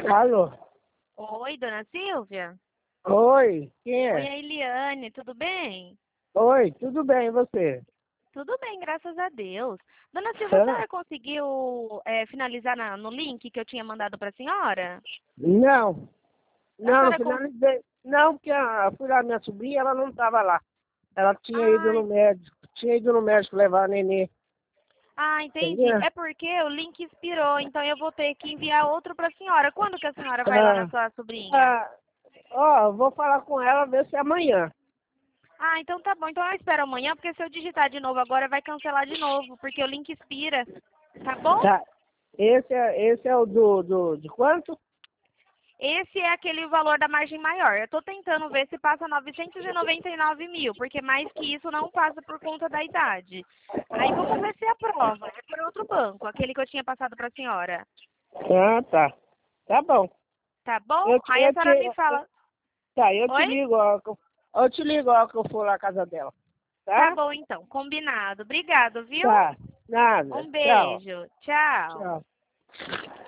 Alô? Oi, dona Silvia? Oi, quem Oi, é? a Eliane, tudo bem? Oi, tudo bem, e você? Tudo bem, graças a Deus. Dona Silvia, a Hã? senhora conseguiu finalizar no link que eu tinha mandado para a senhora? Não, A não senhora finalizei. Não, porque fui lá, minha sobrinha, ela não estava lá. Ela tinha ido Ah, no médico, levar a nenê, entendi. entendeu? É porque o link expirou, então eu vou ter que enviar outro para a senhora. Quando que a senhora vai lá na Ah, sua sobrinha? ah, ó, vou falar com ela, ver se é amanhã. Então tá bom. Então eu espero amanhã, porque se eu digitar de novo agora vai cancelar de novo, porque o link expira. Tá bom? Tá. Esse é o de quanto? Esse é aquele valor da margem maior. Eu estou tentando ver se passa 999 mil, porque mais que isso não passa por conta da idade. Aí vamos ver se aprova. É por outro banco, aquele que eu tinha passado para a senhora. Ah, tá. Tá bom. Tá bom? Eu te, Aí a eu senhora me te, fala. tá, eu te Oi? ligo, ó, eu te ligo, ó, que eu for lá à casa dela. Tá Tá? bom então, combinado. Obrigado, viu? Tá. Nada. Um Tchau. beijo. Tchau. Tchau.